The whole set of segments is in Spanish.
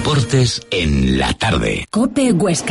Deportes en la tarde. COPE Huesca.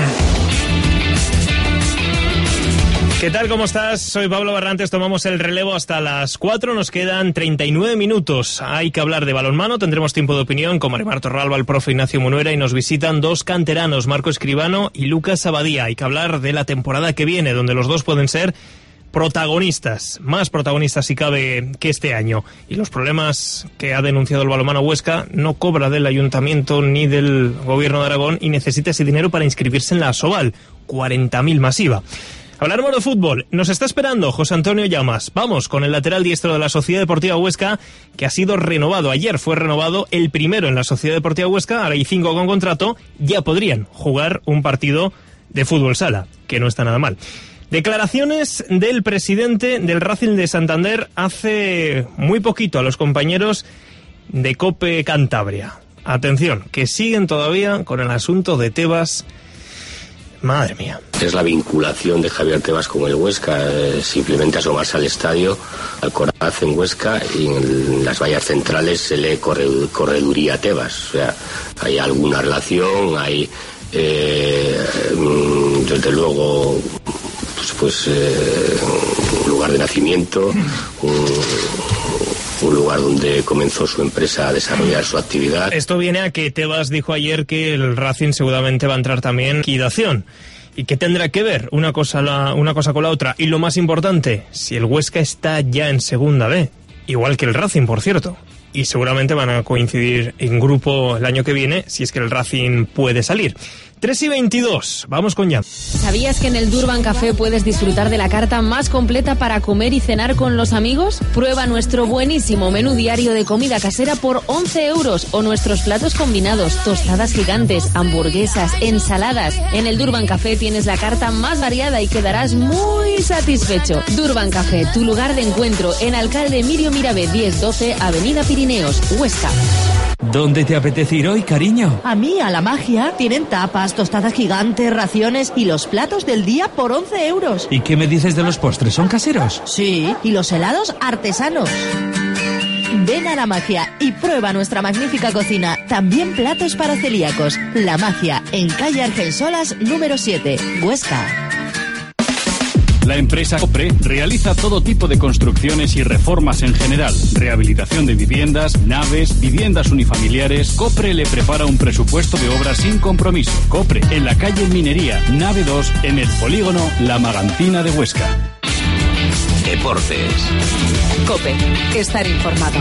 ¿Qué tal? ¿Cómo estás? Soy Pablo Barrantes, tomamos el relevo hasta las 4, nos quedan 39 minutos. Hay que hablar de balonmano, tendremos tiempo de opinión con Marimar Torralba, el profe Ignacio Munuera, y nos visitan dos canteranos, Marco Escribano y Lucas Abadía. Hay que hablar de la temporada que viene, donde los dos pueden ser protagonistas, más protagonistas si cabe que este año. Y los problemas que ha denunciado el balonmano Huesca: no cobra del ayuntamiento ni del gobierno de Aragón y necesita ese dinero para inscribirse en la Asobal, 40.000 masiva. Hablaremos de fútbol. Nos está esperando José Antonio Llamas. Vamos con el lateral diestro de la Sociedad Deportiva Huesca, que ha sido renovado. Ayer fue renovado el primero en la Sociedad Deportiva Huesca. Ahora hay 5 con contrato. Ya podrían jugar un partido de fútbol sala, que no está nada mal. Declaraciones del presidente del Racing de Santander hace muy poquito a los compañeros de COPE Cantabria. Atención, que siguen todavía con el asunto de Tebas. Madre mía. Es la vinculación de Javier Tebas con el Huesca, simplemente asomarse al estadio, al Coraz en Huesca, y en las vallas centrales se lee correduría Tebas. O sea, hay alguna relación, hay desde luego un lugar de nacimiento, un lugar donde comenzó su empresa a desarrollar su actividad. Esto viene a que Tebas dijo ayer que el Racing seguramente va a entrar también en liquidación. ¿Y qué tendrá que ver una cosa con la otra? Y lo más importante, si el Huesca está ya en segunda B, igual que el Racing, por cierto. Y seguramente van a coincidir en grupo el año que viene, si es que el Racing puede salir. 3:22, vamos con ya. ¿Sabías que en el Durban Café puedes disfrutar de la carta más completa para comer y cenar con los amigos? Prueba nuestro buenísimo menú diario de comida casera por 11 euros o nuestros platos combinados, tostadas gigantes, hamburguesas, ensaladas. En el Durban Café tienes la carta más variada y quedarás muy satisfecho. Durban Café, tu lugar de encuentro, en Alcalde Emilio Mirabe 1012, Avenida Pirineos, Huesca. ¿Dónde te apetece ir hoy, cariño? A mí, a la Magia. Tienen tapas, tostadas gigantes, raciones y los platos del día por 11 euros. ¿Y qué me dices de los postres? ¿Son caseros? Sí, y los helados artesanos. Ven a La Magia y prueba nuestra magnífica cocina. También platos para celíacos. La Magia, en calle Argensolas, número 7, Huesca. La empresa COPRE realiza todo tipo de construcciones y reformas en general. Rehabilitación de viviendas, naves, viviendas unifamiliares. COPRE le prepara un presupuesto de obra sin compromiso. COPRE, en la calle Minería, nave 2, en el polígono La Magantina de Huesca. Deportes. COPE, estar informado.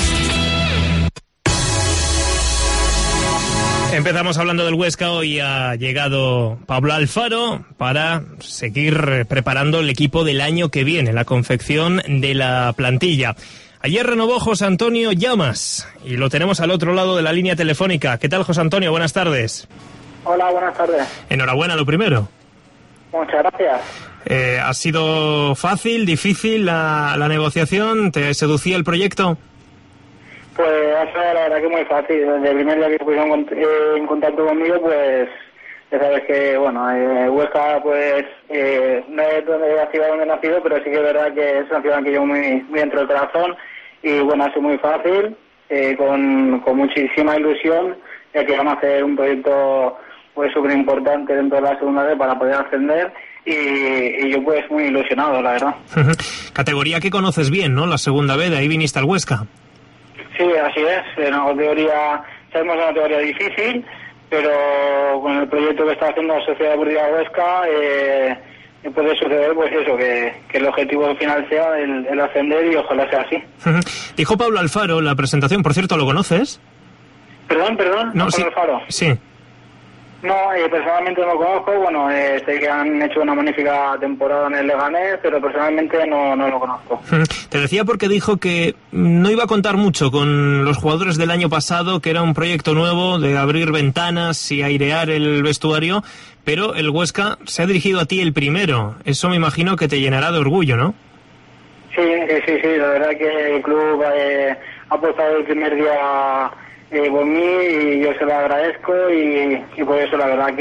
Empezamos hablando del Huesca. Hoy ha llegado Pablo Alfaro para seguir preparando el equipo del año que viene, la confección de la plantilla. Ayer renovó José Antonio Llamas y lo tenemos al otro lado de la línea telefónica. ¿Qué tal, José Antonio? Buenas tardes. Hola, buenas tardes. Enhorabuena, lo primero. Muchas gracias. ¿Ha sido fácil, difícil la negociación? ¿Te seducía el proyecto? Pues eso la verdad que muy fácil. Desde el primer día que pusieron en contacto conmigo, pues ya sabes que, bueno, Huesca pues no es la ciudad donde he nacido, pero sí que es verdad que es una ciudad que llevo muy dentro del corazón, y bueno, ha sido muy fácil, con muchísima ilusión, ya que vamos a hacer un proyecto pues súper importante dentro de la segunda B para poder ascender, y yo pues muy ilusionado, la verdad. Categoría que conoces bien, ¿no? La segunda B, de ahí viniste al Huesca. Sí, así es. Una teoría, sabemos una teoría difícil, pero con el proyecto que está haciendo la Sociedad Deportiva Huesca puede suceder pues eso, que el objetivo final sea el ascender, y ojalá sea así. Dijo Pablo Alfaro en la presentación, por cierto, ¿lo conoces? Perdón, no, sí, Pablo Alfaro. Sí. No, personalmente no lo conozco. Bueno, sé que han hecho una magnífica temporada en el Leganés, pero personalmente no lo conozco. Te decía porque dijo que no iba a contar mucho con los jugadores del año pasado, que era un proyecto nuevo de abrir ventanas y airear el vestuario, pero el Huesca se ha dirigido a ti el primero. Eso me imagino que te llenará de orgullo, ¿no? Sí, la verdad que el club ha apostado el primer día por mí, y yo se lo agradezco, y por eso la verdad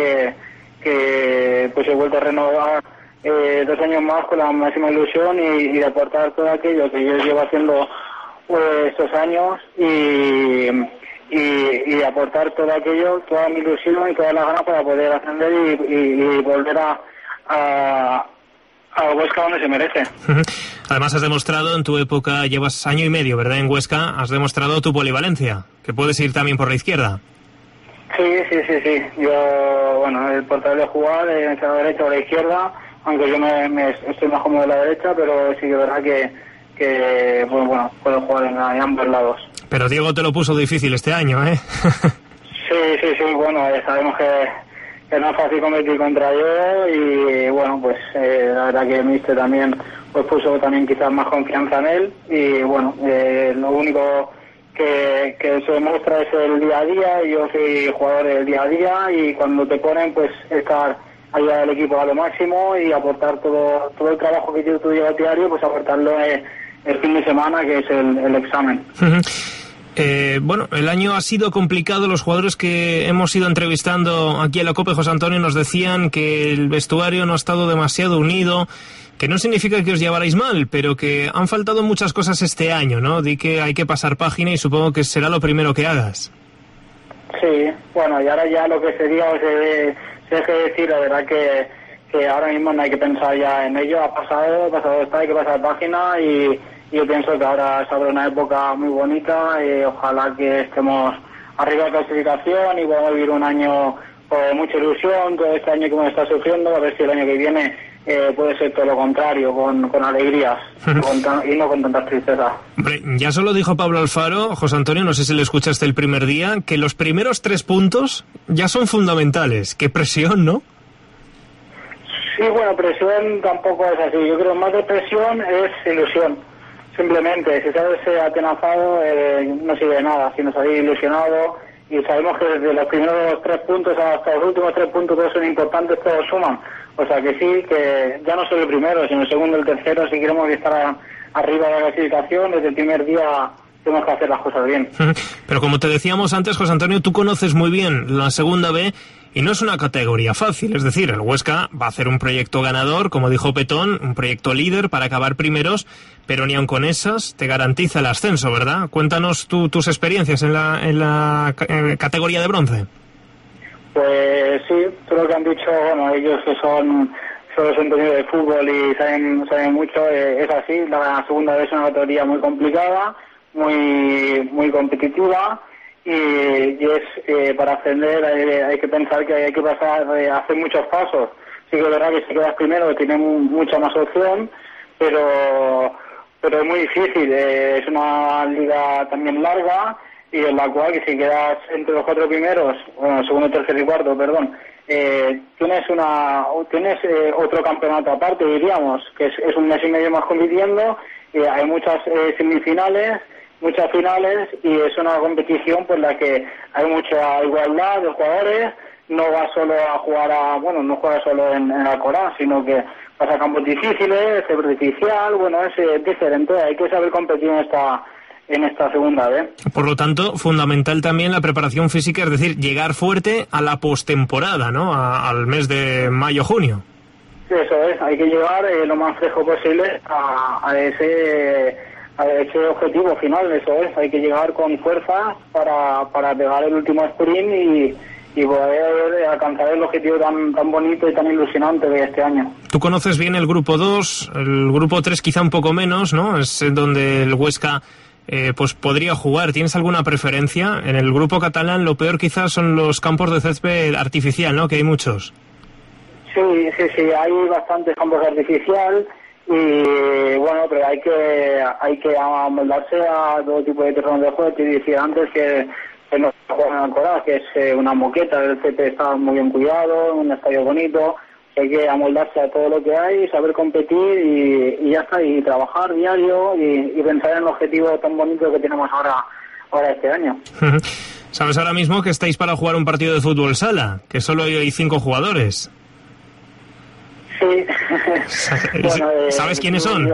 que pues he vuelto a renovar 2 años más con la máxima ilusión, y de aportar todo aquello que yo llevo haciendo pues estos años, y y aportar todo aquello, toda mi ilusión y todas las ganas para poder ascender y volver a Huesca donde se merece. Además has demostrado en tu época, llevas año y medio, ¿verdad? En Huesca, has demostrado tu polivalencia, que puedes ir también por la izquierda. Sí. Yo, bueno, el portero de jugar en la derecha o la izquierda, aunque yo estoy más cómodo de la derecha, pero sí que es verdad que bueno, puedo jugar en ambos lados. Pero Diego te lo puso difícil este año, ¿eh? Sí, bueno, sabemos que no es fácil competir contra yo y bueno, pues la verdad que el míster también pues puso también quizás más confianza en él y bueno, lo único que se demuestra es el día a día. Yo soy jugador del día a día y cuando te ponen pues ayudar al equipo a lo máximo y aportar todo el trabajo que tú llevas diario, pues aportarlo el fin de semana, que es el examen. Bueno, el año ha sido complicado. Los jugadores que hemos ido entrevistando aquí en la COPE, José Antonio, nos decían que el vestuario no ha estado demasiado unido, que no significa que os llevarais mal, pero que han faltado muchas cosas este año, ¿no? Di que hay que pasar página y supongo que será lo primero que hagas. Sí, bueno, y ahora ya lo que sería, se deje decir, la verdad que ahora mismo no hay que pensar ya en ello, ha pasado está, hay que pasar página y yo pienso que ahora se abre una época muy bonita y ojalá que estemos arriba de clasificación y podamos vivir un año con mucha ilusión, todo este año que hemos estado sufriendo, a ver si el año que viene puede ser todo lo contrario, con alegrías y no con tanta tristeza. Hombre, ya solo dijo Pablo Alfaro, José Antonio, no sé si le escuchaste el primer día, que los primeros 3 puntos ya son fundamentales. Qué presión, ¿no? Sí, bueno, presión tampoco es así. Yo creo que más de presión es ilusión. Simplemente, si sabes atenazado, no sirve de nada. Si nos habéis ilusionado y sabemos que desde los primeros 3 puntos hasta los últimos 3 puntos todos son importantes, todos suman. O sea que sí, que ya no solo el primero, sino el segundo, el tercero, si queremos estar arriba de la clasificación, desde el primer día tenemos que hacer las cosas bien. Pero como te decíamos antes, José Antonio, tú conoces muy bien la segunda B y no es una categoría fácil. Es decir, el Huesca va a hacer un proyecto ganador, como dijo Petón, un proyecto líder para acabar primeros, pero ni aun con esas te garantiza el ascenso, ¿verdad? Cuéntanos tus experiencias en la categoría de bronce. Pues sí, todo lo que han dicho, bueno, ellos que son los entendidos de fútbol y saben mucho, es así. La segunda vez es una categoría muy complicada, muy competitiva y es para ascender hay que pensar que hay que pasar a hacer muchos pasos. Sí que es verdad que si quedas primero tiene mucha más opción, pero es muy difícil. Es una liga también larga y en la cual que si quedas entre los 4 primeros, bueno, segundo, tercero y cuarto, perdón, tienes otro campeonato aparte, diríamos, que es un mes y medio más compitiendo, y hay muchas semifinales, muchas finales, y es una competición por la que hay mucha igualdad de jugadores. No vas solo a jugar no juegas solo en Alcoraz, sino que vas a campos difíciles, es artificial, bueno, es diferente, hay que saber competir en esta segunda vez. Por lo tanto, fundamental también la preparación física, es decir, llegar fuerte a la postemporada, ¿no? Al mes de mayo-junio. Eso es, hay que llegar lo más fresco posible a ese objetivo final, eso es, hay que llegar con fuerza para pegar el último sprint y poder alcanzar el objetivo tan bonito y tan ilusionante de este año. Tú conoces bien el grupo 2, el grupo 3 quizá un poco menos, ¿no? Es donde el Huesca pues podría jugar. ¿Tienes alguna preferencia? En el grupo catalán lo peor quizás son los campos de césped artificial, ¿no? Que hay muchos. Sí, hay bastantes campos artificial y bueno, pero hay que amoldarse a todo tipo de terreno de juego. Te decía antes que no juegan en Alcoraz, que es una moqueta, el césped está muy bien cuidado, un estadio bonito. Hay que amoldarse a todo lo que hay, saber competir y ya está, y trabajar diario y pensar en el objetivo tan bonito que tenemos ahora este año. ¿Sabes ahora mismo que estáis para jugar un partido de fútbol sala? Que solo hay 5 jugadores. Sí. Bueno, ¿sabes quiénes son?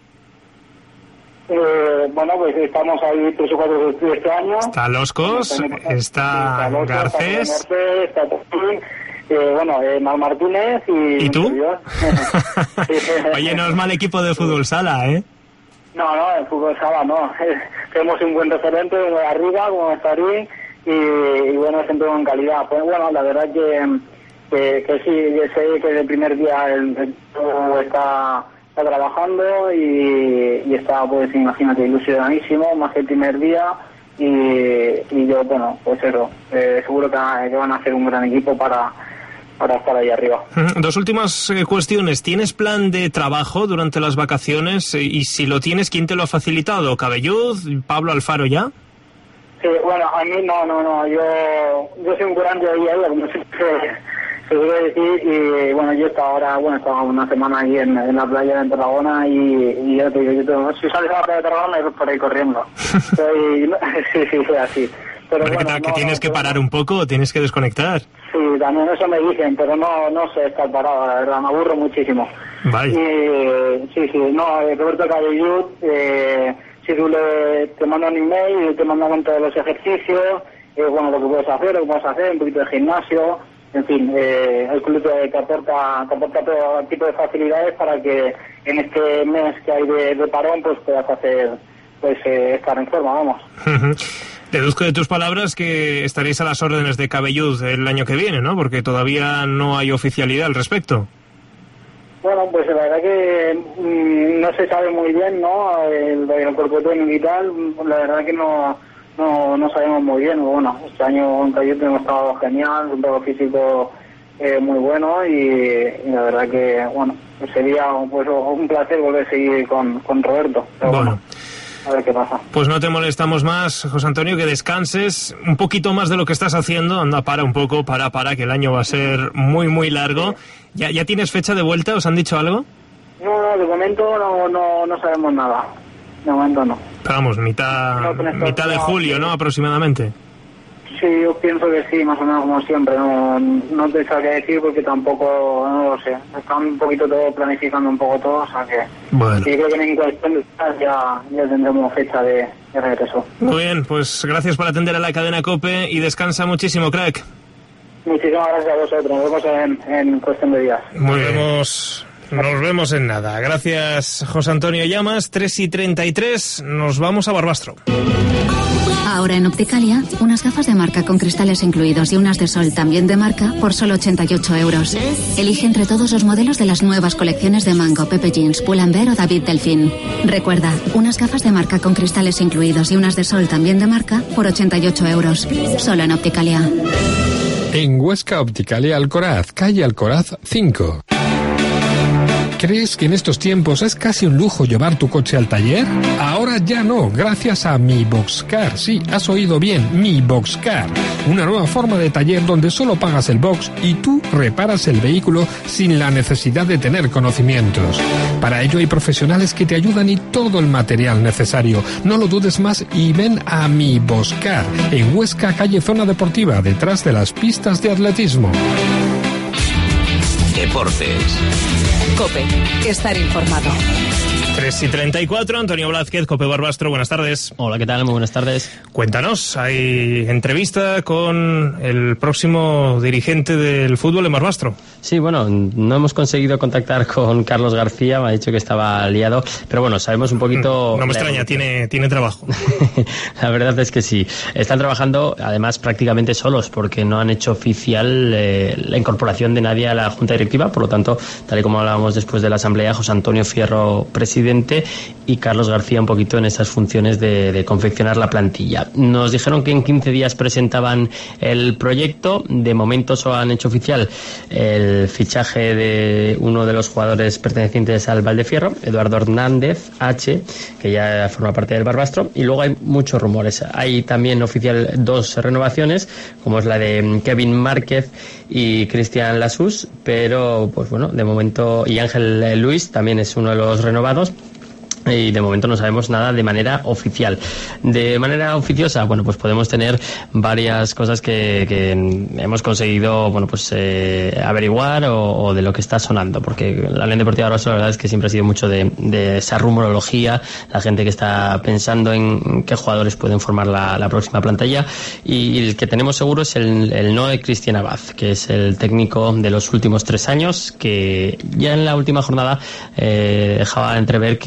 Bueno, pues estamos ahí 3 o 4 de este año. Está Loscos, está Garcés. Está Mar Martínez y tú? Oye, no es mal equipo de fútbol sala, ¿eh? No, en fútbol sala no. Tenemos un buen referente arriba, como Estarín, y bueno, siempre con calidad. Pues bueno, la verdad que sí, yo sé que el primer día el equipo está trabajando y está, pues imagínate, ilusionadísimo, más que el primer día. Y yo, bueno, pues eso, seguro que van a hacer un gran equipo para estar ahí arriba. Dos últimas cuestiones. ¿Tienes plan de trabajo durante las vacaciones? Y si lo tienes, ¿quién te lo ha facilitado? ¿Cabelluz? ¿Pablo Alfaro ya? Sí, bueno, a mí no. Yo soy un curante de día a día, como se suele decir, y bueno, yo estaba una semana ahí en la playa de Tarragona y yo te digo, si sales a la playa de Tarragona, yo por ahí corriendo. Sí, fue así. Pero bueno, que tienes que parar un poco o tienes que desconectar. Sí, también eso me dicen, pero no sé estar parado, la verdad, me aburro muchísimo. Vale. Roberto Cabellud, si tú te mandan un email y te mandan todos los ejercicios, lo que puedes hacer, un poquito de gimnasio, en fin, el club te aporta todo tipo de facilidades para que en este mes que hay de parón pues puedas hacer, estar en forma, vamos. Deduzco de tus palabras que estaréis a las órdenes de Cabellud el año que viene, ¿no? Porque todavía no hay oficialidad al respecto. Bueno, pues la verdad que no se sabe muy bien, ¿no? El cuerpo técnico y tal, la verdad que no sabemos muy bien. Bueno, este año en Cabellud hemos estado genial, un trabajo físico muy bueno y la verdad que, bueno, sería pues un placer volver a seguir con Roberto. Pero bueno. A ver qué pasa. Pues no te molestamos más, José Antonio, que descanses un poquito más de lo que estás haciendo. Anda, para un poco, para, que el año va a ser muy, muy largo. Sí. ¿Ya tienes fecha de vuelta? ¿Os han dicho algo? No, de momento no sabemos nada. De momento no. Pero vamos, mitad de julio, ¿no? Aproximadamente. Sí, yo pienso que sí, más o menos como siempre. No te sabría decir porque tampoco, no lo sé. Están un poquito todo planificando un poco todo, o sea que... Bueno. Sí, creo que en cuestión de ya tendremos fecha de regreso. Muy bien, pues gracias por atender a la cadena COPE y descansa muchísimo, crack. Muchísimas gracias a vosotros. Nos vemos en cuestión de días. Nos vemos en nada. Gracias, José Antonio Llamas. 3:33, nos vamos a Barbastro. Ahora en Opticalia, unas gafas de marca con cristales incluidos y unas de sol también de marca por solo 88 euros. Elige entre todos los modelos de las nuevas colecciones de Mango, Pepe Jeans, Pull&Bear o David Delfín. Recuerda, unas gafas de marca con cristales incluidos y unas de sol también de marca por 88 euros. Solo en Opticalia. En Huesca, Opticalia Alcoraz, calle Alcoraz 5. ¿Crees que en estos tiempos es casi un lujo llevar tu coche al taller? Ahora ya no, gracias a Mi Boxcar. Sí, has oído bien, Mi Boxcar. Una nueva forma de taller donde solo pagas el box y tú reparas el vehículo sin la necesidad de tener conocimientos. Para ello hay profesionales que te ayudan y todo el material necesario. No lo dudes más y ven a Mi Boxcar. En Huesca, calle Zona Deportiva, detrás de las pistas de atletismo. Deportes. COPE. Estar informado. 3:34, Antonio Blázquez, COPE Barbastro, buenas tardes. Hola, ¿qué tal? Muy buenas tardes. Cuéntanos, hay entrevista con el próximo dirigente del fútbol en Barbastro. Sí, bueno, no hemos conseguido contactar con Carlos García, me ha dicho que estaba liado, pero bueno, sabemos un poquito... No me extraña, tiene trabajo. La verdad es que sí. Están trabajando, además, prácticamente solos, porque no han hecho oficial la incorporación de nadie a la Junta Directiva, por lo tanto, tal y como hablábamos después de la Asamblea, José Antonio Fierro, presidente, y Carlos García un poquito en esas funciones de confeccionar la plantilla. Nos dijeron que en 15 días presentaban el proyecto. De momento solo han hecho oficial el fichaje de uno de los jugadores pertenecientes al Valdefierro, Eduardo Hernández H, que ya forma parte del Barbastro, y luego hay muchos rumores. Hay también oficial 2 renovaciones, como es la de Kevin Márquez y Cristian Lasús, pero pues bueno, de momento, y Ángel Luis también es uno de los renovados. Y de momento no sabemos nada de manera oficial. De manera oficiosa, bueno, pues podemos tener varias cosas que hemos conseguido, bueno, pues averiguar o de lo que está sonando, porque la Unión Deportiva Barbastro, la verdad es que siempre ha sido mucho de esa rumorología, la gente que está pensando en qué jugadores pueden formar la próxima plantilla, y el que tenemos seguro es el no de Cristian Abad, que es el técnico de los últimos 3 años, que ya en la última jornada dejaba entrever que, bueno,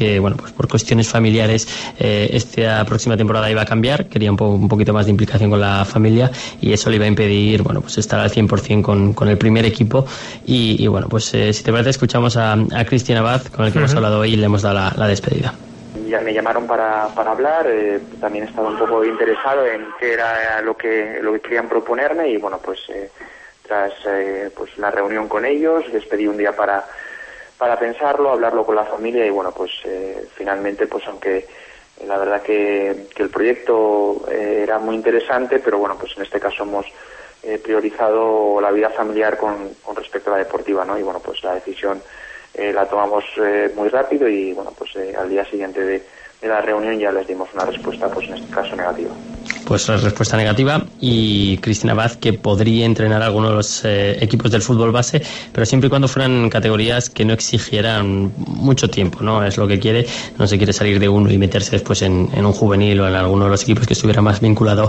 pues por cuestiones familiares esta próxima temporada iba a cambiar, quería un poquito más de implicación con la familia y eso le iba a impedir, bueno, pues estar al 100% con el primer equipo y bueno, pues si te parece escuchamos a Cristian Abad, con el que hemos hablado hoy y le hemos dado la despedida. Ya me llamaron para hablar, también estaba un poco interesado en qué era lo que querían proponerme y bueno, pues tras pues la reunión con ellos, les pedí un día para pensarlo, hablarlo con la familia y bueno, pues finalmente, pues aunque la verdad que el proyecto era muy interesante, pero bueno, pues en este caso hemos priorizado la vida familiar con respecto a la deportiva, ¿no? Y bueno, pues la decisión la tomamos muy rápido y bueno, pues al día siguiente de la reunión ya les dimos una respuesta, pues en este caso negativa. Pues respuesta negativa y Cristian Abad, que podría entrenar a alguno de los equipos del fútbol base, pero siempre y cuando fueran categorías que no exigieran mucho tiempo, ¿no? Es lo que quiere, no se quiere salir de uno y meterse después en un juvenil o en alguno de los equipos que estuviera más vinculado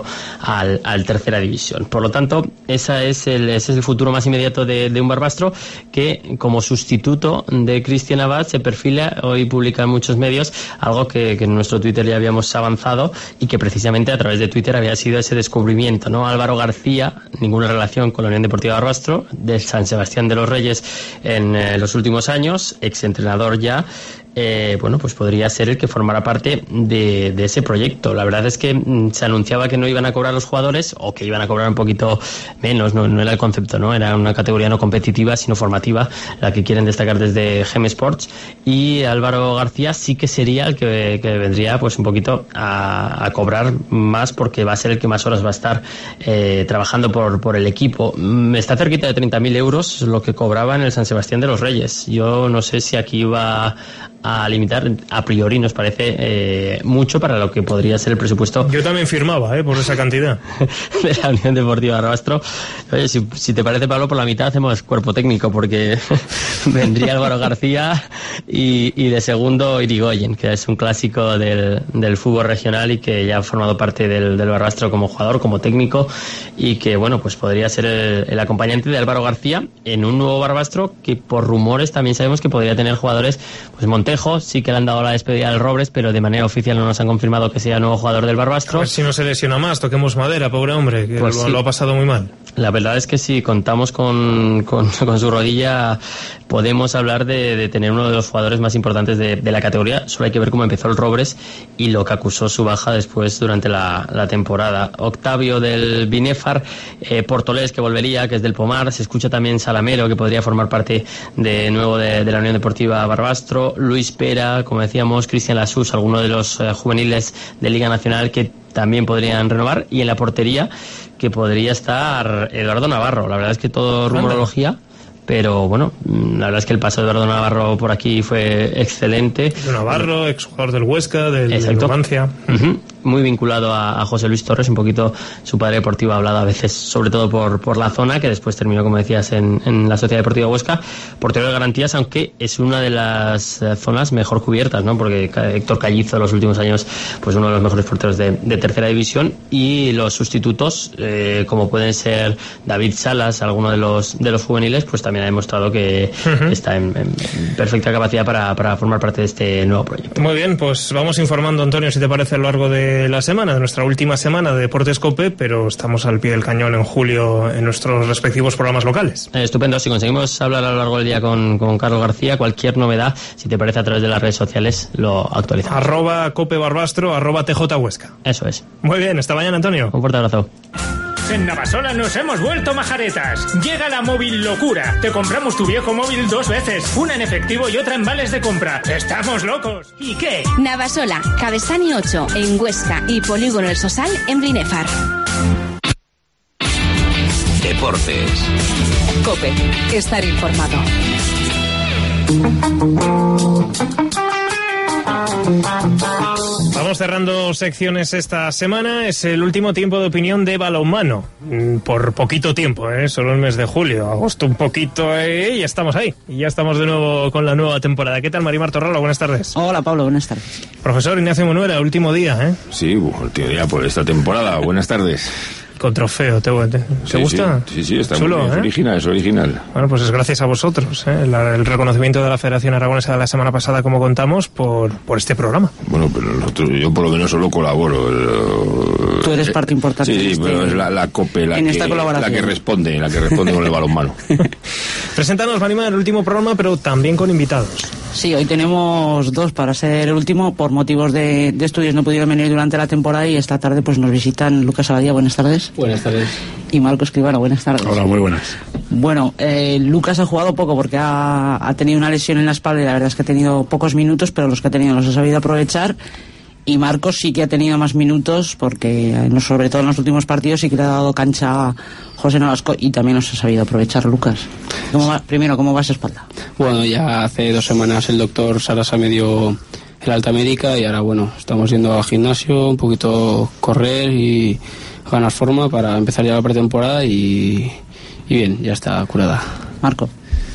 al tercera división. Por lo tanto, ese es el futuro más inmediato de un Barbastro que como sustituto de Cristian Abad se perfila, hoy publica en muchos medios, algo que en nuestro Twitter ya habíamos avanzado y que precisamente a través de Twitter había sido ese descubrimiento, ¿no? Álvaro García, ninguna relación con la Unión Deportiva Barbastro, del San Sebastián de los Reyes en los últimos años, exentrenador ya, bueno, pues podría ser el que formara parte de ese proyecto. La verdad es que se anunciaba que no iban a cobrar los jugadores o que iban a cobrar un poquito menos, no era el concepto, ¿no? Era una categoría no competitiva, sino formativa, la que quieren destacar desde GM Sports, y Álvaro García sí que sería el que vendría pues un poquito a cobrar más, porque va a ser el que más horas va a estar trabajando por el equipo. Está cerquita de 30.000 euros lo que cobraba en el San Sebastián de los Reyes. Yo no sé si aquí va a limitar, a priori nos parece mucho para lo que podría ser el presupuesto. Yo también firmaba por esa cantidad de la Unión Deportiva Barbastro. Oye, si te parece, Pablo, por la mitad hacemos cuerpo técnico, porque vendría Álvaro García y de segundo Irigoyen, que es un clásico del fútbol regional y que ya ha formado parte del Barbastro como jugador, como técnico, y que bueno, pues podría ser el acompañante de Álvaro García en un nuevo Barbastro que por rumores también sabemos que podría tener jugadores, pues Montejo, sí que le han dado la despedida al Robres, pero de manera oficial no nos han confirmado que sea nuevo jugador del Barbastro. A ver si no se lesiona más, toquemos madera, pobre hombre, que pues lo ha pasado muy mal. La verdad es que si contamos con su rodilla, podemos hablar de tener uno de los jugadores más importantes de la categoría. Solo hay que ver cómo empezó el Robres y lo que acusó su baja después durante la temporada. Octavio del Binefar, Portolés, que volvería, que es del Pomar, se escucha también Salamero, que podría formar parte de nuevo de la Unión Deportiva Barbastro, Luis Pera, como decíamos, Cristian Lasús, algunos de los juveniles de Liga Nacional que también podrían renovar, y en la portería que podría estar Eduardo Navarro. La verdad es que todo rumorología, pero bueno, la verdad es que el paso de Eduardo Navarro por aquí fue excelente. Navarro, exjugador del Huesca, del Numancia. Muy vinculado a José Luis Torres, un poquito su padre deportivo ha hablado a veces, sobre todo por la zona, que después terminó, como decías, en la Sociedad Deportiva Huesca, portero de garantías, aunque es una de las zonas mejor cubiertas, ¿no? Porque Héctor Callizo en los últimos años, pues uno de los mejores porteros de tercera división, y los sustitutos, como pueden ser David Salas, alguno de los juveniles, pues también ha demostrado que está en perfecta capacidad para formar parte de este nuevo proyecto. Muy bien, pues vamos informando, Antonio, si te parece, a lo largo de la semana, de nuestra última semana de Deportes COPE, pero estamos al pie del cañón en julio en nuestros respectivos programas locales. Estupendo, si conseguimos hablar a lo largo del día con Carlos García, cualquier novedad, si te parece, a través de las redes sociales lo actualizamos. @CopeBarbastro, @TJHuesca. Eso es. Muy bien, hasta mañana, Antonio. Un fuerte abrazo. En Navasola nos hemos vuelto majaretas. Llega la móvil locura. Te compramos tu viejo móvil 2 veces, una en efectivo y otra en vales de compra. ¡Estamos locos! ¿Y qué? Navasola, Cabestany 8 en Huesca y Polígono El Sosal en Brinefar. Deportes. COPE. Estar informado. Vamos cerrando secciones esta semana. Es el último tiempo de opinión de balonmano. Por poquito tiempo, solo el mes de julio. Agosto un poquito, y ya estamos ahí. Y ya estamos de nuevo con la nueva temporada. ¿Qué tal, Marimar Torralba? Buenas tardes. Hola, Pablo. Buenas tardes. Profesor Ignacio Monuera, último día, Sí, último día por esta temporada. Buenas tardes. Con trofeo, ¿te gusta? Sí, está chulo, muy bien, es original. Bueno, pues es gracias a vosotros, el reconocimiento de la Federación Aragonesa de la semana pasada, como contamos, por este programa. Bueno, pero yo por lo menos solo colaboro. Tú eres parte importante. Sí, pero es la COPE la que responde con el balonmano. Preséntanos, Marimar, el último programa, pero también con invitados. Sí, hoy tenemos 2 para ser el último. Por motivos de estudios no pudieron venir durante la temporada y esta tarde pues nos visitan Lucas Abadía, buenas tardes. Buenas tardes. Y Marco Escribano, buenas tardes. Hola, muy buenas. Bueno, Lucas ha jugado poco porque ha tenido una lesión en la espalda y la verdad es que ha tenido pocos minutos, pero los que ha tenido los ha sabido aprovechar. Y Marcos sí que ha tenido más minutos porque, sobre todo en los últimos partidos, sí que le ha dado cancha a José Nolasco y también los ha sabido aprovechar. Lucas, primero, ¿cómo va esa espalda? Bueno, ya hace 2 semanas el doctor Sarasa me dio el alta médica y ahora, bueno, estamos yendo al gimnasio, un poquito correr y ganar forma para empezar ya la pretemporada y bien, ya está curada. Marco.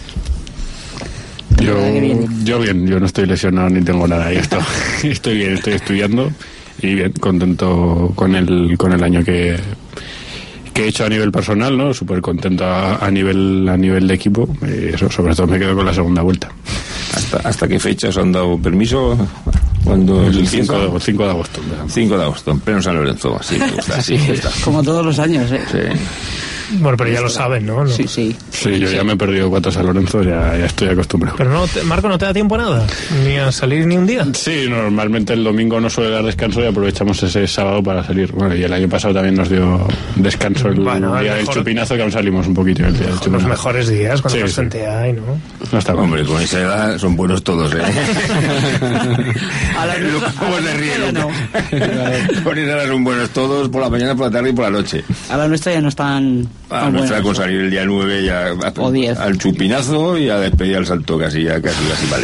Yo bien, yo no estoy lesionado ni tengo nada. Estoy bien, estoy estudiando y bien, contento con el año que he hecho a nivel personal, ¿no? Súper contento a nivel de equipo. Eso, sobre todo me quedo con la segunda vuelta. ¿Hasta qué fecha os han dado permiso? ¿Cuándo? El 5 de agosto. 5 de agosto, en pleno San Lorenzo. Así me gusta, sí, como todos los años, ¿eh? Sí. Bueno, pero ya lo saben, ¿no? Sí. Sí, yo ya me he perdido 4 San Lorenzo, ya estoy acostumbrado. Pero no, Marco, ¿no te da tiempo a nada? ¿Ni a salir ni un día? Sí, normalmente el domingo no suele dar descanso y aprovechamos ese sábado para salir. Bueno, y el año pasado también nos dio descanso el día del chupinazo, que aún salimos un poquito el día del chupinazo. Los mejores días, cuando más gente hay, ¿no? No está mal. Hombre, con esa edad son buenos todos, ¿eh? ¿Cómo se ríe, Luca? Con esa edad son buenos todos, por la mañana, por la tarde y por la noche. A la nuestra ya no están... A nuestra con salir el día 9 ya o 10. Al chupinazo y a despedir al salto casi vale.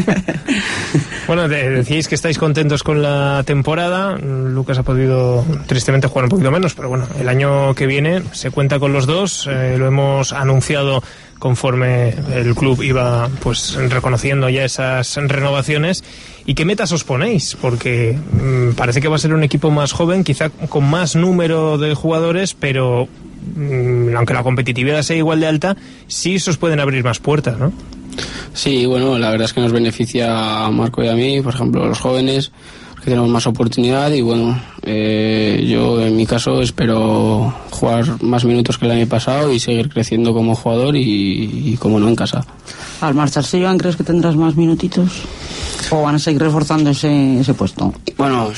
Bueno, decíais que estáis contentos con la temporada. Lucas ha podido tristemente jugar un poquito menos, pero bueno, el año que viene se cuenta con los dos. Lo hemos anunciado conforme el club iba pues reconociendo ya esas renovaciones. ¿Y qué metas os ponéis? Porque parece que va a ser un equipo más joven, quizá con más número de jugadores, pero aunque la competitividad sea igual de alta, sí se os pueden abrir más puertas, ¿no? Sí, bueno, la verdad es que nos beneficia a Marco y a mí, por ejemplo, los jóvenes, que tenemos más oportunidad y bueno, yo en mi caso espero jugar más minutos que el año pasado y seguir creciendo como jugador y como no en casa. Al marcharse Iván, ¿crees que tendrás más minutitos? ¿O van a seguir reforzando ese puesto? Bueno,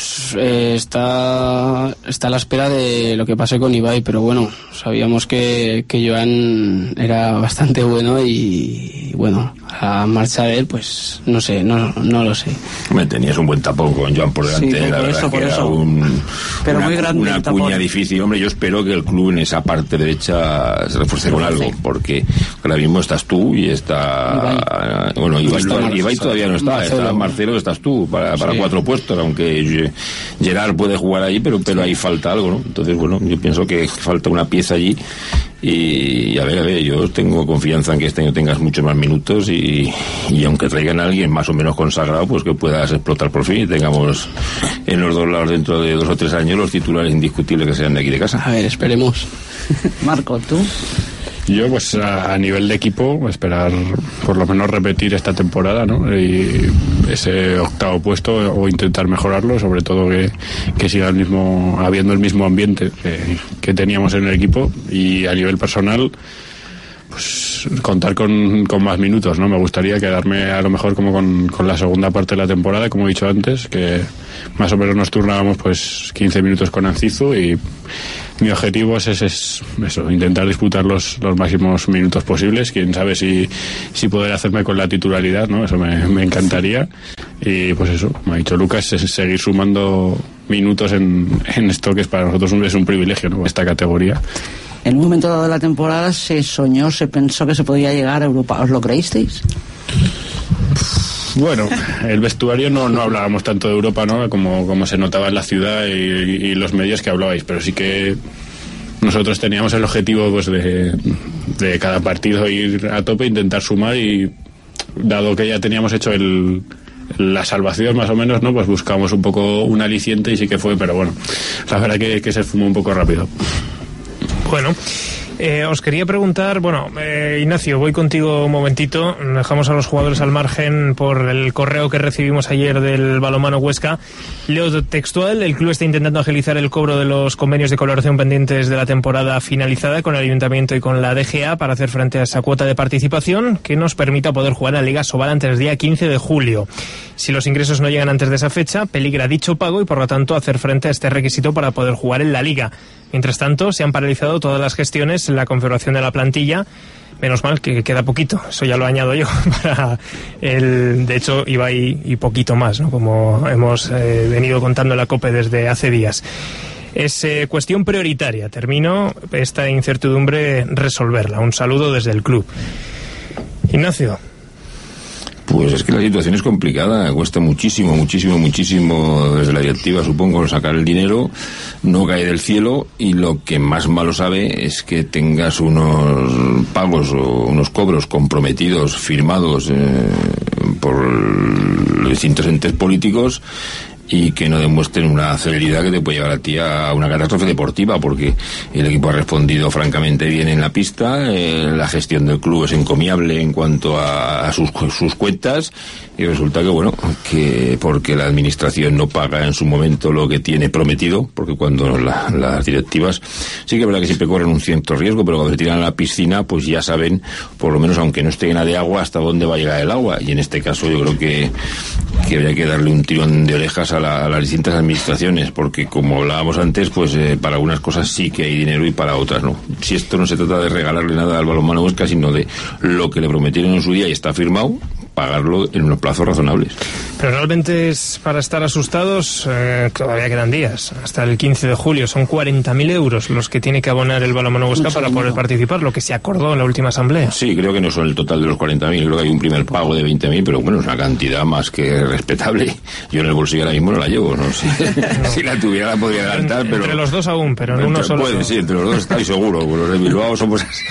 está a la espera de lo que pase con Ibai, pero bueno, sabíamos que Joan era bastante bueno y bueno, a marcha de él, pues no sé, no lo sé. Me tenías un buen tapón con Joan por delante, sí, la verdad que era muy grande, una cuña difícil. Hombre, yo espero que el club en esa parte derecha se refuerce con algo, porque ahora mismo estás tú y está... Bueno, Ibai todavía no está Marcelo, estás tú para 4 puestos, aunque Gerard puede jugar ahí, pero ahí falta algo, ¿no? Entonces, bueno, yo pienso que falta una pieza allí y a ver, yo tengo confianza en que este año tengas muchos más minutos y aunque traigan a alguien más o menos consagrado, pues que puedas explotar por fin y tengamos en los dos lados dentro de 2 o 3 años los titulares indiscutibles que sean de aquí de casa. A ver, esperemos. Marco, ¿tú? Yo, pues a nivel de equipo, esperar por lo menos repetir esta temporada, ¿no? Y ese 8º puesto o intentar mejorarlo, sobre todo que siga habiendo el mismo ambiente que teníamos en el equipo. Y a nivel personal, pues contar con más minutos, ¿no? Me gustaría quedarme a lo mejor como con la segunda parte de la temporada, como he dicho antes, que más o menos nos turnábamos pues 15 minutos con Ancizu y mi objetivo es eso, intentar disputar los máximos minutos posibles. Quién sabe si poder hacerme con la titularidad, ¿no? Eso me encantaría. Y pues eso, me ha dicho Lucas, es seguir sumando minutos en esto que para nosotros es un privilegio, ¿no? Esta categoría. En un momento dado de la temporada se pensó que se podía llegar a Europa. ¿Os lo creísteis? Bueno, el vestuario no hablábamos tanto de Europa, ¿no? Como se notaba en la ciudad y los medios que hablabais, pero sí que nosotros teníamos el objetivo pues de cada partido ir a tope, intentar sumar y dado que ya teníamos hecho la salvación más o menos, ¿no? Pues buscamos un poco un aliciente y sí que fue, pero bueno, la verdad que se fumó un poco rápido. Bueno, os quería preguntar, Ignacio, voy contigo un momentito, dejamos a los jugadores al margen por el correo que recibimos ayer del Balonmano Huesca. Leo textual: el club está intentando agilizar el cobro de los convenios de colaboración pendientes de la temporada finalizada con el Ayuntamiento y con la DGA para hacer frente a esa cuota de participación que nos permita poder jugar en la Liga Sobal antes del día 15 de julio. Si los ingresos no llegan antes de esa fecha, peligra dicho pago y por lo tanto hacer frente a este requisito para poder jugar en la Liga. Mientras tanto, se han paralizado todas las gestiones en la configuración de la plantilla. Menos mal que queda poquito, eso ya lo añado yo, de hecho iba y poquito más, ¿no? Como hemos venido contando en la COPE desde hace días. Es cuestión prioritaria, termino esta incertidumbre resolverla. Un saludo desde el club. Ignacio. Pues es que la situación es complicada, cuesta muchísimo desde la directiva, supongo, sacar el dinero, no cae del cielo, y lo que más malo sabe es que tengas unos pagos o unos cobros comprometidos, firmados por los distintos entes políticos, y que no demuestren una celeridad que te puede llevar a ti a una catástrofe deportiva, porque el equipo ha respondido francamente bien en la pista, la gestión del club es encomiable en cuanto a sus cuentas, y resulta que porque la administración no paga en su momento lo que tiene prometido, porque cuando las directivas sí que es verdad que siempre corren un cierto riesgo, pero cuando se tiran a la piscina pues ya saben, por lo menos aunque no esté llena de agua, hasta dónde va a llegar el agua, y en este caso yo creo que habría que darle un tirón de orejas a las distintas administraciones, porque como hablábamos antes, pues para algunas cosas sí que hay dinero y para otras no. Si esto no se trata de regalarle nada al Balonmano Huesca, sino de lo que le prometieron en su día y está firmado, pagarlo en unos plazos razonables. Pero realmente es para estar asustados. Todavía quedan días, hasta el 15 de julio. Son 40.000 euros los que tiene que abonar el Balonmano Huesca para poder participar, lo que se acordó en la última asamblea. Sí, creo que no son el total de los 40.000, creo que hay un primer pago de 20.000, pero bueno, es una cantidad más que respetable. Yo en el bolsillo ahora mismo no la llevo, no sé. Si la tuviera la podría adelantar, pero... Entre los dos aún, pero en uno solo... Sí, entre los dos estoy seguro, los de Bilbao somos así.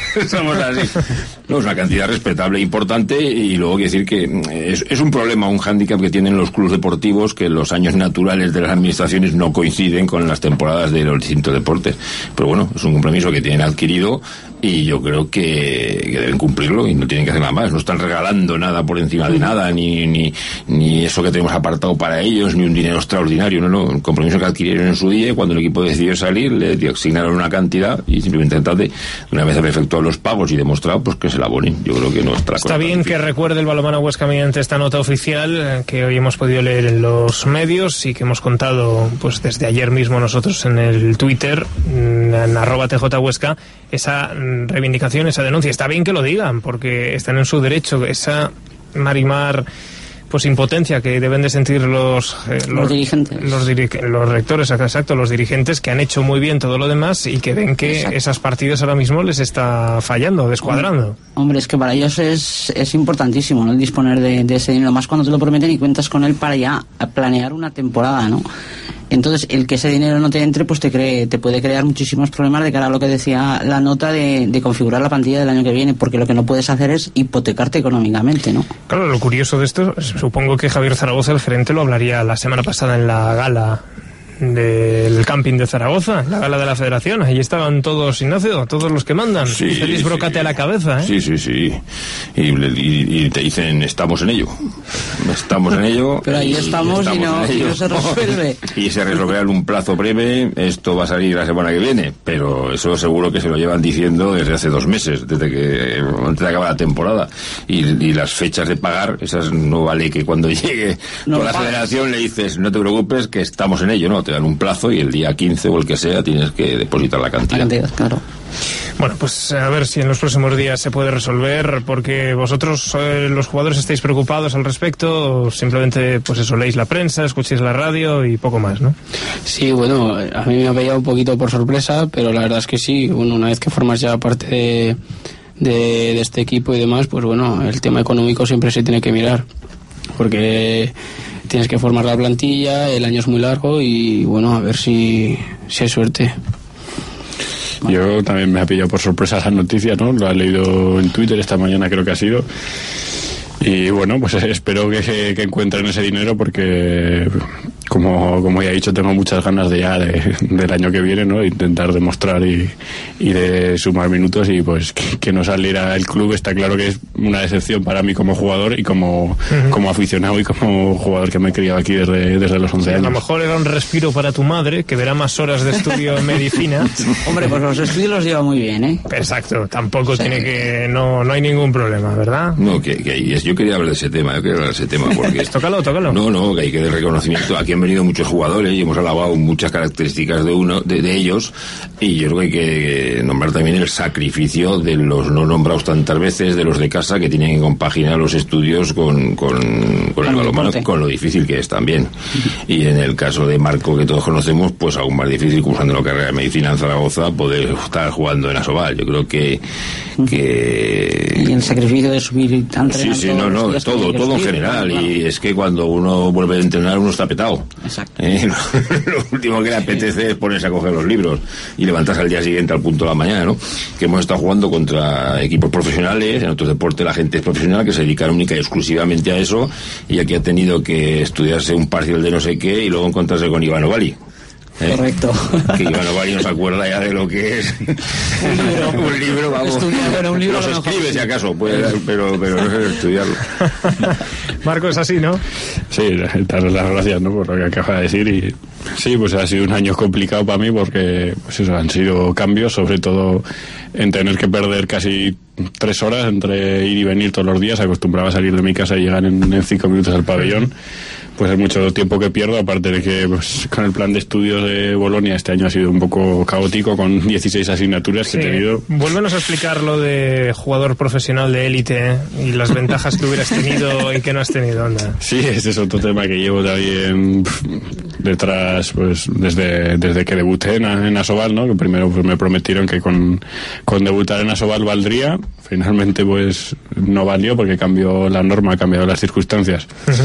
No, es una cantidad respetable e importante, y luego quiero decir que es un problema, un hándicap que tienen los clubes deportivos, que los años naturales de las administraciones no coinciden con las temporadas de los distintos deportes. Pero bueno, es un compromiso que tienen adquirido y yo creo que deben cumplirlo y no tienen que hacer nada más. No están regalando nada por encima de nada, ni eso que tenemos apartado para ellos, ni un dinero extraordinario. No, el compromiso que adquirieron en su día, cuando el equipo decidió salir, le asignaron una cantidad y simplemente de una vez haber efectuado los pagos y demostrado, pues que se la abonen. Yo creo que no está bien que recuerde el Balonmano Huesca mediante esta nota oficial que hoy hemos podido leer en los medios y que hemos contado pues desde ayer mismo nosotros en el Twitter, en @TJHuesca, esa reivindicación, esa denuncia. Está bien que lo digan, porque están en su derecho. Esa Marimar, pues impotencia que deben de sentir los dirigentes, los rectores, exacto, los dirigentes, que han hecho muy bien todo lo demás y que ven que esas partidas ahora mismo les está fallando, descuadrando. Hombre, es que para ellos es importantísimo, ¿no?, el disponer de ese dinero, más cuando te lo prometen y cuentas con él para ya planear una temporada, ¿no? Entonces, el que ese dinero no te entre, pues te puede crear muchísimos problemas de cara a lo que decía la nota de configurar la plantilla del año que viene, porque lo que no puedes hacer es hipotecarte económicamente, ¿no? Claro, lo curioso de esto, supongo que Javier Zaragoza, el gerente, lo hablaría la semana pasada en la gala del camping de Zaragoza, la gala de la Federación. Allí estaban todos, Ignacio, todos los que mandan. Sí, Félix Brocate a la cabeza, ¿eh? Sí. Y te dicen, estamos en ello. Pero ahí estamos y no se resuelve. Y se resolverá en un plazo breve. Esto va a salir la semana que viene, pero eso seguro que se lo llevan diciendo desde hace 2 meses, antes de acabar la temporada. Y las fechas de pagar, esas no vale que cuando llegue con la Federación le dices, no te preocupes, que estamos en ello, ¿no? Te dan un plazo y el día 15 o el que sea tienes que depositar la cantidad. Claro. Bueno, pues a ver si en los próximos días se puede resolver, porque vosotros, los jugadores, estáis preocupados al respecto, o simplemente, pues eso, leéis la prensa, escucháis la radio y poco más, ¿no? Sí, bueno, a mí me ha pillado un poquito por sorpresa, pero la verdad es que sí, bueno, una vez que formas ya parte de este equipo y demás, pues bueno, el tema económico siempre se tiene que mirar, porque tienes que formar la plantilla, el año es muy largo y bueno, a ver si hay suerte. Yo también me ha pillado por sorpresa esa noticia, ¿no? Lo he leído en Twitter esta mañana, creo que ha sido. Y bueno, pues espero que encuentren ese dinero, porque como ya he dicho, tengo muchas ganas del año que viene, ¿no? Intentar demostrar y de sumar minutos, y pues que no saliera el club está claro que es una decepción para mí como jugador y como aficionado y como jugador que me he criado aquí desde los 11 años. A lo mejor era un respiro para tu madre, que verá más horas de estudio en medicina. Hombre, pues los estudios los lleva muy bien, ¿eh? Exacto, tampoco tiene que... No hay ningún problema, ¿verdad? No, yo quería hablar de ese tema, porque... Tócalo. No, que hay que dar reconocimiento. Aquí han venido muchos jugadores y hemos alabado muchas características de ellos, y yo creo que hay que nombrar también el sacrificio de los no nombrados tantas veces, de los de casa, que tienen que compaginar los estudios con el balonmano, con lo difícil que es también. Y en el caso de Marco, que todos conocemos, pues aún más difícil, cursando la carrera de medicina en Zaragoza, poder estar jugando en Asobal. Yo creo que y el sacrificio de subir tan todo en general, y es que cuando uno vuelve a entrenar uno está petado. Exacto. Lo último que le apetece es ponerse a coger los libros y levantarse al día siguiente al punto de la mañana, ¿no? Que hemos estado jugando contra equipos profesionales. En otros deportes la gente es profesional, que se dedica única y exclusivamente a eso, y aquí ha tenido que estudiarse un parcial de no sé qué y luego encontrarse con Iván Ovali. Correcto. Que Iván Ovali no se acuerda ya de lo que es un libro, vamos. Un libro los escribe si acaso, pero no es estudiarlo. Marco, es así, ¿no? Sí, darle las gracias, ¿no?, por lo que acaba de decir. Y sí, pues ha sido un año complicado para mí, porque pues eso, han sido cambios, sobre todo en tener que perder casi 3 horas entre ir y venir todos los días. Acostumbraba a salir de mi casa y llegar en 5 minutos al pabellón. Pues es mucho tiempo que pierdo, aparte de que pues, con el plan de estudios de Bolonia este año ha sido un poco caótico, con 16 asignaturas que he tenido. Vuélvenos a explicar lo de jugador profesional de élite, y las ventajas que hubieras tenido y que no has tenido, anda. Sí, ese es otro tema que llevo también detrás, pues desde que debuté en Asobal, ¿no? Que primero pues, me prometieron que con debutar en Asobal valdría. Finalmente pues no valió, porque cambió la norma, ha cambiado las circunstancias.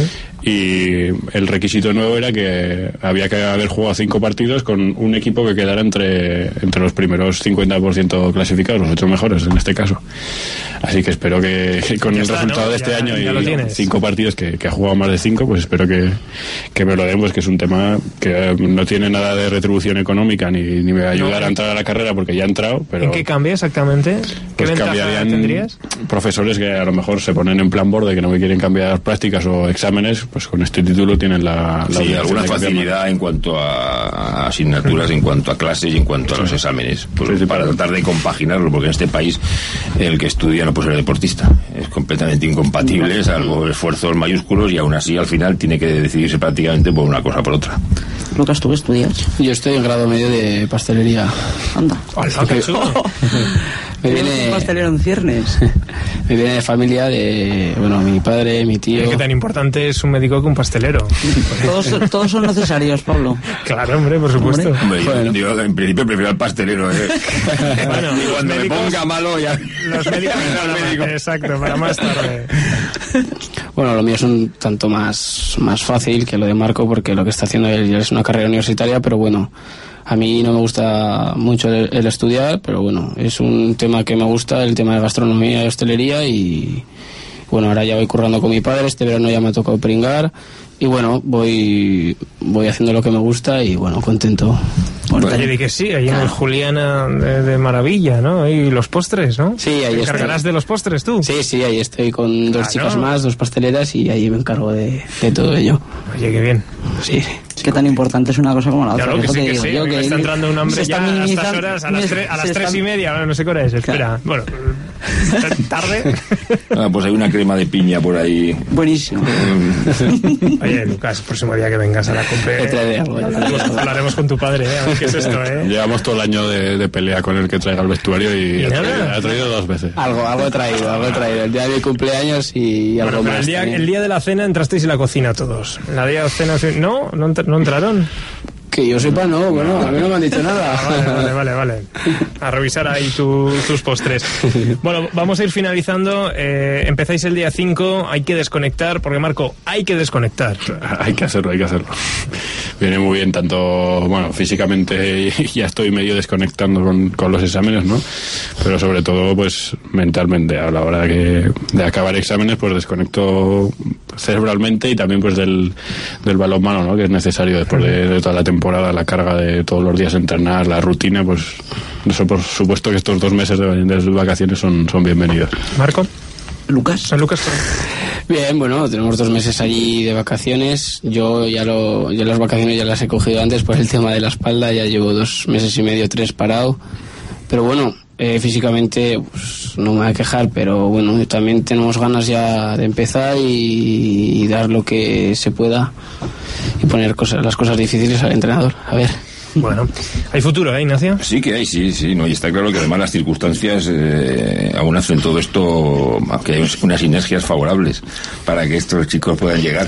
Y el requisito nuevo era que había que haber jugado 5 partidos con un equipo que quedara entre los primeros 50% clasificados, los 8 mejores en este caso. Así que espero que con el resultado de este año y 5 partidos que ha jugado más de 5, pues espero que me lo den, pues que es un tema que no tiene nada de retribución económica ni me va a ayudar a entrar a la carrera, porque ya he entrado. Pero ¿en qué cambia exactamente? ¿Qué pues ventaja tendrías? Profesores que a lo mejor se ponen en plan borde, que no me quieren cambiar prácticas o exámenes, pues con este título tienen la alguna facilidad en cuanto a asignaturas, en cuanto a clases y en cuanto a los exámenes, pues, para tratar de compaginarlo, porque en este país el que estudia no puede ser deportista, es completamente incompatible, salvo esfuerzos mayúsculos, y aún así al final tiene que decidirse prácticamente por una cosa o por otra. Lucas, ¿tú qué estudias? Yo estoy en grado medio de pastelería. Anda. ¡Qué chulo! Me viene un pastelero en ciernes. Me viene de familia de, bueno, mi padre, mi tío. ¿Qué tan importante es un médico que un pastelero? Todos son necesarios, Pablo. Claro, hombre, por supuesto. Hombre, yo en principio prefiero al pastelero, Bueno, y cuando médicos, me ponga malo ya... Los médicos exacto, para más tarde. Bueno, lo mío es un tanto más fácil que lo de Marco, porque lo que está haciendo él es una carrera universitaria, pero bueno, a mí no me gusta mucho el estudiar, pero bueno, es un tema que me gusta, el tema de gastronomía y hostelería, y bueno, ahora ya voy currando con mi padre, este verano ya me ha tocado pringar, y bueno, voy haciendo lo que me gusta y bueno, contento. Oye, di que sí, ahí en el Juliana de maravilla, ¿no? Y los postres, ¿no? Sí, ahí ¿Te encargarás de los postres tú? Sí, ahí estoy con 2 chicas más, 2 pasteleras, y ahí me encargo de todo ello. Oye, qué bien. Sí. Qué tan importante es una cosa como la otra. Claro que sí, que sí. Me está entrando un hambre ya a estas horas, a las 3:30, no sé qué hora es, espera. Bueno, tarde. Pues hay una crema de piña por ahí. Buenísimo. Oye, Lucas, el próximo día que vengas a la COPE hablaremos con tu padre, a ver qué es esto, Llevamos todo el año de pelea con el que traiga el vestuario, y ha traído 2 veces. Algo he traído. El día de mi cumpleaños y algo más. El día de la cena entrasteis en la cocina todos. La día de cena, ¿no entraron? Que yo sepa, no, bueno, a mí no me han dicho nada. Vale. A revisar ahí tus postres. Bueno, vamos a ir finalizando. Empezáis el día 5, hay que desconectar, porque Marco, hay que desconectar. Hay que hacerlo. Viene muy bien, tanto, bueno, físicamente ya estoy medio desconectando con los exámenes, ¿no? Pero sobre todo, pues, mentalmente, a la hora de acabar exámenes, pues desconecto cerebralmente y también pues del balonmano, ¿no? Que es necesario después de toda la temporada, la carga de todos los días entrenar, la rutina, pues eso por supuesto que estos 2 meses de vacaciones son bienvenidos. Marco. Lucas. Bien, bueno, tenemos 2 meses allí de vacaciones. Yo ya las vacaciones ya las he cogido antes por el tema de la espalda. Ya llevo 2 meses y medio, 3 parado. Pero bueno, físicamente pues, no me voy a quejar, pero bueno, también tenemos ganas ya de empezar y dar lo que se pueda y poner las cosas difíciles al entrenador. A ver. Bueno, ¿hay futuro, Ignacio? Sí que hay, sí, no, y está claro que además las circunstancias aún hacen todo esto, que hay unas sinergias favorables para que estos chicos puedan llegar.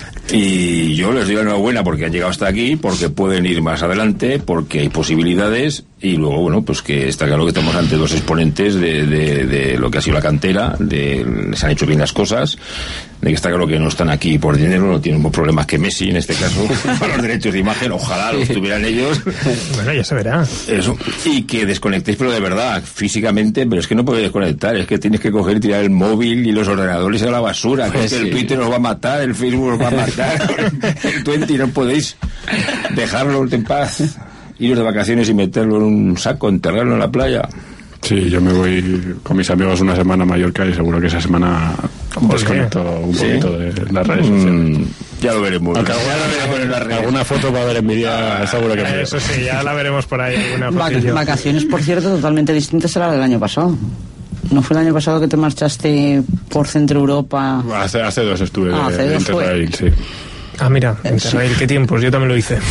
Y yo les doy la enhorabuena porque han llegado hasta aquí, porque pueden ir más adelante, porque hay posibilidades, y luego, bueno, pues que está claro que estamos ante 2 exponentes de lo que ha sido la cantera, les han hecho bien las cosas, de que está claro que no están aquí por dinero, no tienen más problemas que Messi en este caso, para los derechos de imagen, ojalá los tuvieran ellos. Bueno, ya se verá. Eso, y que desconectéis, pero de verdad, físicamente, pero es que no podéis desconectar, es que tienes que coger y tirar el móvil y los ordenadores a la basura, que es que el Twitter nos va a matar, el Facebook nos va a matar, el 20, no podéis dejarlo en paz, iros de vacaciones y meterlo en un saco, enterrarlo en la playa. Sí, yo me voy con mis amigos una semana a Mallorca y seguro que esa semana desconecto un poquito de las redes sociales. Ya lo veremos. Alguna foto va a haber en mi día, seguro que eso sí, ya la veremos por ahí. Vacaciones, por cierto, totalmente distintas a las del año pasado. ¿No fue el año pasado que te marchaste por Centro Europa? Hace 2 estuve hace 2 Interrail, sí. Ah, mira, Interrail, qué tiempos, yo también lo hice.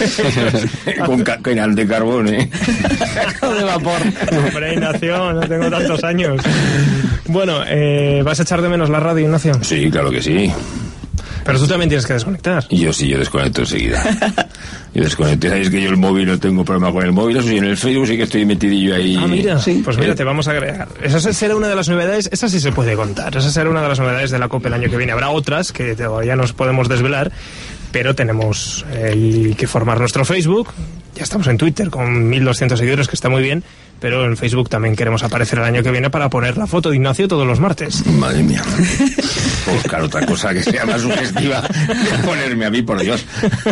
con de carbón, de vapor. Hombre, Ignacio, no tengo tantos años. Bueno, ¿vas a echar de menos la radio, Ignacio? Sí, claro que sí. Pero tú también tienes que desconectar. Yo desconecto enseguida. Yo desconecto. Sabéis que yo el móvil no tengo problema con el móvil, eso sí, en el Facebook sí que estoy metidillo ahí. Ah, mira, sí. Pues mira, te vamos a agregar. Esa será una de las novedades, esa sí se puede contar. Esa será una de las novedades de la COPE el año que viene. Habrá otras que todavía nos podemos desvelar, pero tenemos que formar nuestro Facebook. Ya estamos en Twitter con 1.200 seguidores, que está muy bien, pero en Facebook también queremos aparecer el año que viene para poner la foto de Ignacio todos los martes. Madre mía. Buscar otra cosa que sea más sugestiva que ponerme a mí, por Dios.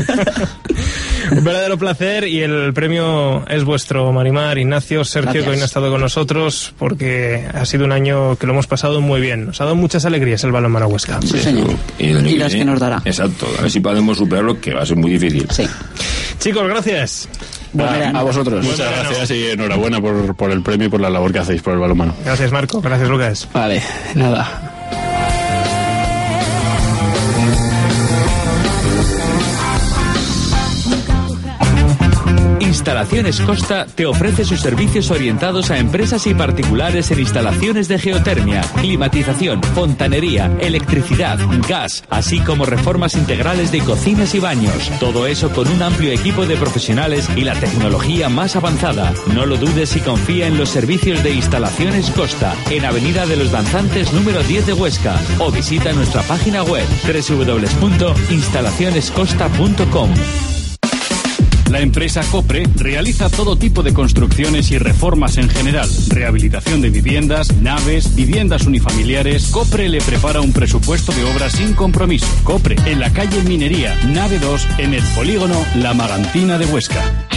Un verdadero placer, y el premio es vuestro, Marimar, Ignacio, Sergio, gracias, que hoy no ha estado con nosotros, porque ha sido un año que lo hemos pasado muy bien. Nos ha dado muchas alegrías el balonmano Huesca. Sí, señor. Y las que nos dará. Exacto, a ver si podemos superarlo, que va a ser muy difícil. Sí. Chicos, gracias. A vosotros. Muchas gracias y enhorabuena por el premio y por la labor que hacéis por el balonmano. Gracias, Marco. Gracias, Lucas. Vale, nada. Instalaciones Costa te ofrece sus servicios orientados a empresas y particulares en instalaciones de geotermia, climatización, fontanería, electricidad, gas, así como reformas integrales de cocinas y baños. Todo eso con un amplio equipo de profesionales y la tecnología más avanzada. No lo dudes y confía en los servicios de Instalaciones Costa, en Avenida de los Danzantes número 10 de Huesca, o visita nuestra página web www.instalacionescosta.com. La empresa Copre realiza todo tipo de construcciones y reformas en general. Rehabilitación de viviendas, naves, viviendas unifamiliares. Copre le prepara un presupuesto de obra sin compromiso. Copre, en la calle Minería, nave 2, en el polígono La Magantina de Huesca.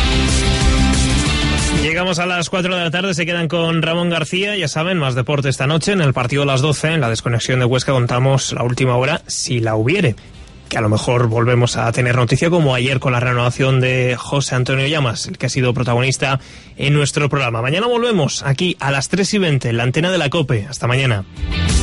Llegamos a las 4 de la tarde, se quedan con Ramón García, ya saben, más deporte esta noche. En el partido a las 12, en la desconexión de Huesca, contamos la última hora, si la hubiere. Que a lo mejor volvemos a tener noticia, como ayer con la renovación de José Antonio Llamas, el que ha sido protagonista en nuestro programa. Mañana volvemos aquí a las 3:20 en la antena de la COPE. Hasta mañana.